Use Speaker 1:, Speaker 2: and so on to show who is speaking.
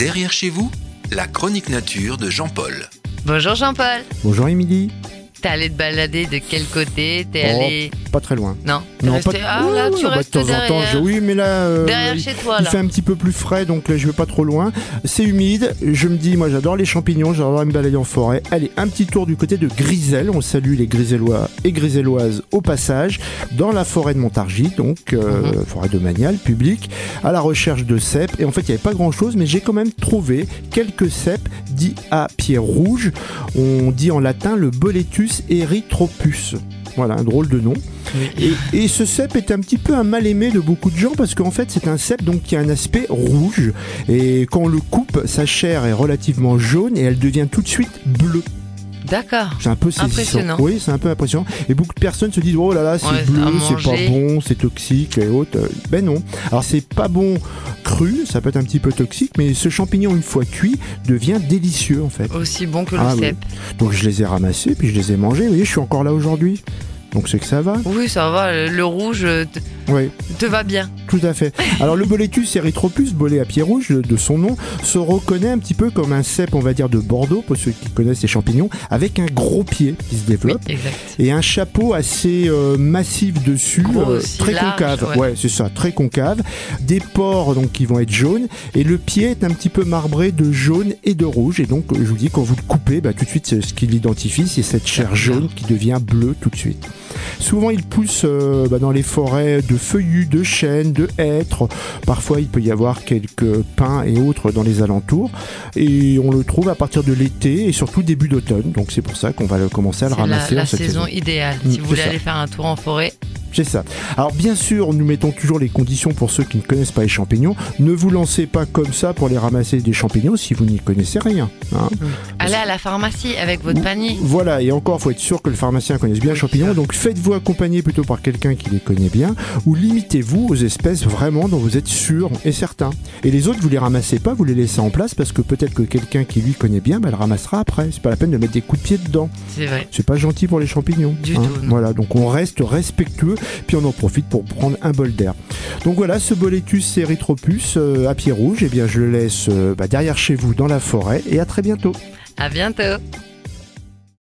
Speaker 1: Derrière chez vous, la chronique nature de Jean-Paul.
Speaker 2: Bonjour Jean-Paul.
Speaker 3: Bonjour Émilie.
Speaker 2: T'es allé te balader de quel côté? T'es allé...
Speaker 3: Pas très loin.
Speaker 2: Non, t'es
Speaker 3: Non,
Speaker 2: resté... Ah là, tu restes
Speaker 3: de temps
Speaker 2: derrière.
Speaker 3: en temps, oui, mais là,
Speaker 2: Derrière chez toi,
Speaker 3: il
Speaker 2: là.
Speaker 3: fait un petit peu plus frais, donc là, je vais pas trop loin. C'est humide. Je me dis, moi, j'adore les champignons. J'adore me balader en forêt. Allez, un petit tour du côté de Grisel. On salue les Grisellois et Griselloises au passage, dans la forêt de Montargis, donc forêt domaniale, publique, à la recherche de cèpes. Et en fait, il n'y avait pas grand-chose, mais j'ai quand même trouvé quelques cèpes dits à pieds rouges. On dit en latin le Boletus erythropus. Voilà, un drôle de nom.
Speaker 2: Oui.
Speaker 3: Et ce cèpe est un petit peu un mal-aimé de beaucoup de gens parce qu'en fait c'est un cèpe donc qui a un aspect rouge et quand on le coupe, sa chair est relativement jaune et elle devient tout de suite bleue.
Speaker 2: D'accord.
Speaker 3: C'est un peu saisissant.
Speaker 2: Impressionnant.
Speaker 3: Oui, c'est un peu impressionnant. Et beaucoup de personnes se disent oh là là, c'est
Speaker 2: Ouais,
Speaker 3: bleu,
Speaker 2: à
Speaker 3: c'est pas
Speaker 2: manger.
Speaker 3: bon, c'est toxique et autres. Ben non. Alors c'est pas bon cru, ça peut être un petit peu toxique, mais ce champignon une fois cuit devient délicieux en fait.
Speaker 2: Aussi bon que le
Speaker 3: Ah oui.
Speaker 2: cèpe.
Speaker 3: Donc je les ai ramassés puis je les ai mangés. Vous voyez, je suis encore là aujourd'hui. Donc c'est que ça va.
Speaker 2: Oui, ça va, le rouge
Speaker 3: Oui.
Speaker 2: te va bien.
Speaker 3: Tout à fait. Alors le Boletus erythropus, bolet à pied rouge de son nom, se reconnaît un petit peu comme un cèpe, on va dire, de Bordeaux, pour ceux qui connaissent les champignons, avec un gros pied qui se
Speaker 2: Oui,
Speaker 3: développe.
Speaker 2: exact.
Speaker 3: Et un chapeau assez massif dessus,
Speaker 2: Gros aussi,
Speaker 3: très
Speaker 2: large,
Speaker 3: concave.
Speaker 2: ouais.
Speaker 3: C'est ça, très concave. Des pores donc qui vont être jaunes et le pied est un petit peu marbré de jaune et de rouge. Et donc je vous dis quand vous le coupez, tout de suite c'est ce qui l'identifie, c'est cette chair jaune qui devient bleue tout de suite. Souvent il pousse dans les forêts de feuillus, de chênes, de hêtres. Parfois il peut y avoir quelques pins et autres dans les alentours. Et on le trouve à partir de l'été et surtout début d'automne. Donc c'est pour ça qu'on va commencer à le
Speaker 2: C'est
Speaker 3: ramasser
Speaker 2: la
Speaker 3: en cette
Speaker 2: saison
Speaker 3: saison.
Speaker 2: idéale. Si
Speaker 3: Mm,
Speaker 2: vous voulez
Speaker 3: c'est ça.
Speaker 2: aller faire un tour en forêt,
Speaker 3: C'est ça. Alors bien sûr, nous mettons toujours les conditions pour ceux qui ne connaissent pas les champignons. Ne vous lancez pas comme ça pour les ramasser des champignons si vous n'y connaissez rien. Hein.
Speaker 2: allez à la pharmacie avec votre panier.
Speaker 3: Voilà, et encore, il faut être sûr que le pharmacien connaisse bien les champignons.
Speaker 2: ça.
Speaker 3: Donc faites-vous accompagner plutôt par quelqu'un qui les connaît bien ou limitez-vous aux espèces vraiment dont vous êtes sûr et certain. Et les autres, vous les ramassez pas, vous les laissez en place parce que peut-être que quelqu'un qui lui connaît bien, le ramassera après. C'est pas la peine de mettre des coups de pied dedans.
Speaker 2: C'est vrai.
Speaker 3: C'est pas gentil pour les champignons.
Speaker 2: Du tout, non.
Speaker 3: Voilà, donc on reste respectueux, puis on en profite pour prendre un bol d'air. Donc voilà, ce Boletus erythropus à pied rouge, eh bien je le laisse derrière chez vous dans la forêt et à très bientôt.
Speaker 2: À bientôt.